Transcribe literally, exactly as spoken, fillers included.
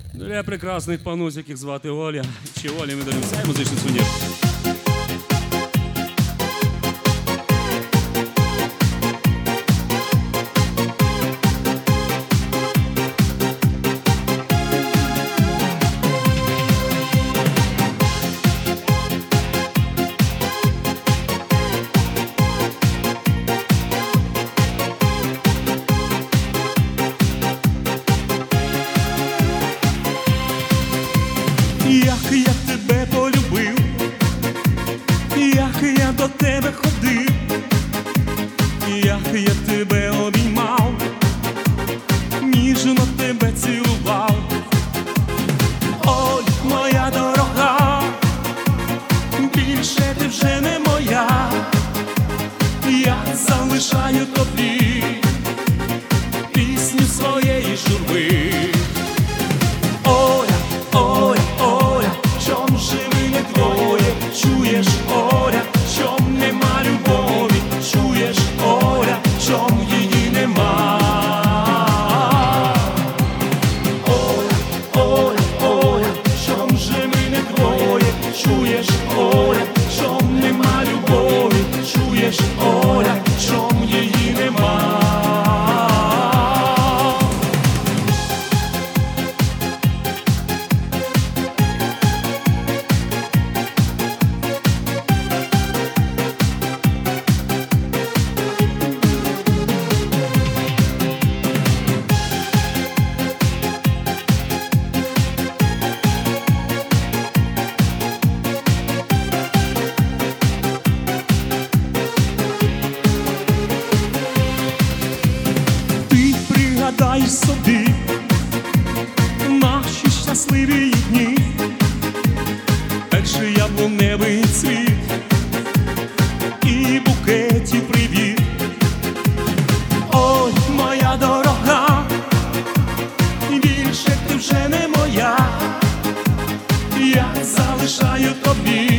Для прекрасних панусь, яких звати Оля чи Оля, ми даруємо цей музичний сувенір. Як я тебе полюбив, як я до тебе ходив, як я тебе обіймав, ніжно тебе цілував. Ой, моя дорога, більше ти вже не моя, я залишаю тобі пісню своєї журби. Чуєш, Оля, чом нема любові, чуєш, Оля, чом її нема. Оля, Оля, Оля, чом же ми не двоє, чуєш, Оля, чом нема любові, чуєш, Оля, чом її нема. Дай собі наші щасливі дні, перший яблуневий цвіт і букетів привіт. Ой, моя дорога, більше ти вже не моя, я залишаю тобі